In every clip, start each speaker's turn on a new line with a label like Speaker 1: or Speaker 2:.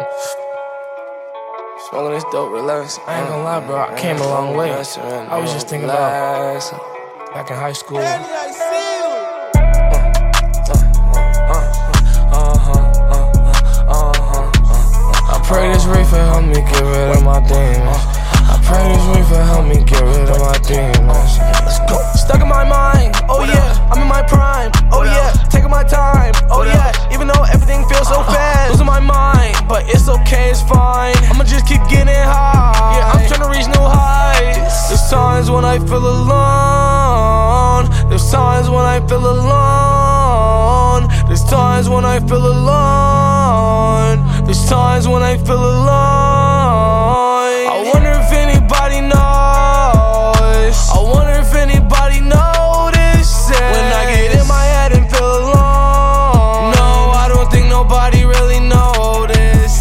Speaker 1: Smoking this dope, relax.
Speaker 2: I ain't gonna lie, bro, I came a long way. I was just thinking about back in high school. I pray this reefer help me get rid of my demons. I pray this reefer help me get rid of my demons. Let's go. Stuck in my mind, oh yeah, I'm in my prime, oh yeah, taking my time, oh yeah, even though everything feels so fast. Losing my mind, but it's okay, it's fine. I'ma just keep getting high. Yeah, I'm trying to reach new heights. There's times when I feel alone. There's times when I feel alone. There's times when I feel alone. There's times when I feel alone. I wonder if anybody knows. I wonder if anybody notices when I get in my head and feel alone. No, I don't think nobody really notices.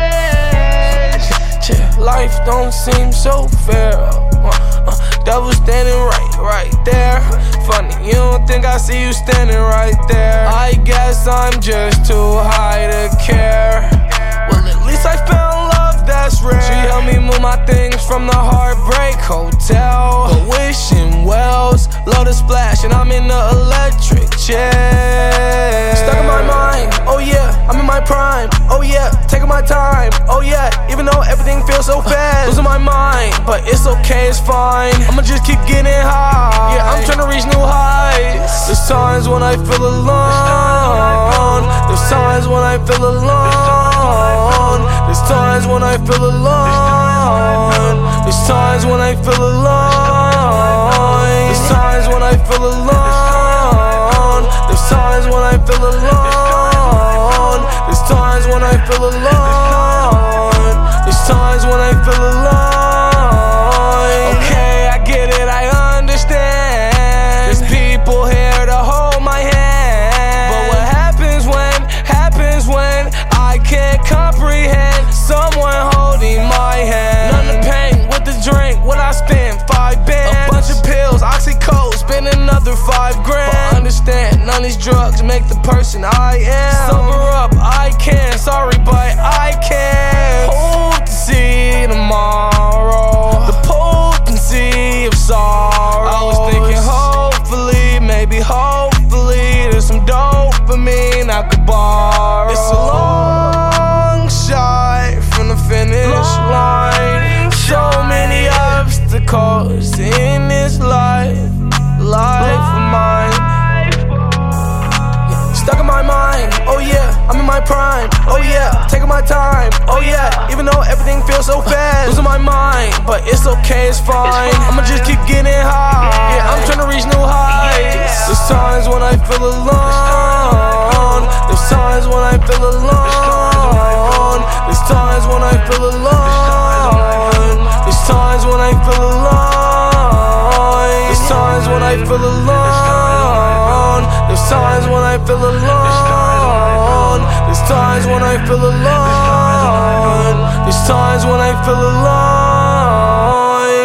Speaker 2: Life don't seem so fair. Devil standing right there. Funny, you don't think I see you standing right there. I guess I'm just too high to care. Well, at least I found love that's rare. She helped me move my things from the Heartbreak Hotel. But wishing wells, love to splash, and I'm in the electric chair. Stuck in my mind, oh yeah, I'm in my prime, oh yeah, taking my time, oh yeah, even though everything feels so fast. Losing my mind, but it's okay, it's fine. I'ma just keep getting high. Yeah, I'm trying to reach new heights. There's times when I feel alone. There's times when I feel alone. There's times when I feel alone. There's times when I feel alone. There's times when I feel alone. There's times when I feel alone. There's times when I feel alone. There's times when I feel alone. Okay, I get it, I understand. There's people here to hold my hand. But what happens when I can't comprehend someone holding my hand? None of pain with the drink, what I spend, 5 bands. A bunch of pills, Oxycodone, spend another 5 grand. But understand, none of these drugs make the person I am. Sober up, I can, sorry but I can't. Hope to see tomorrow, the potency of sorrow. I was thinking hopefully, maybe hopefully, there's some dopamine I could borrow. It's a long shot from the finish line. So many obstacles in this life of mine. Stuck in my mind, oh yeah, I'm in my prime, oh yeah, taking my time, oh yeah, even though everything feels so fast. Losing my mind, but it's okay, it's fine. I'ma just keep getting high. Yeah, I'm trying to reach new heights. There's times when I feel alone. There's times when I feel alone. There's times when I feel alone. There's times when I feel alone. There's times when I feel alone. There's times when I feel alone. There's times when I feel alone. There's times when I feel alone.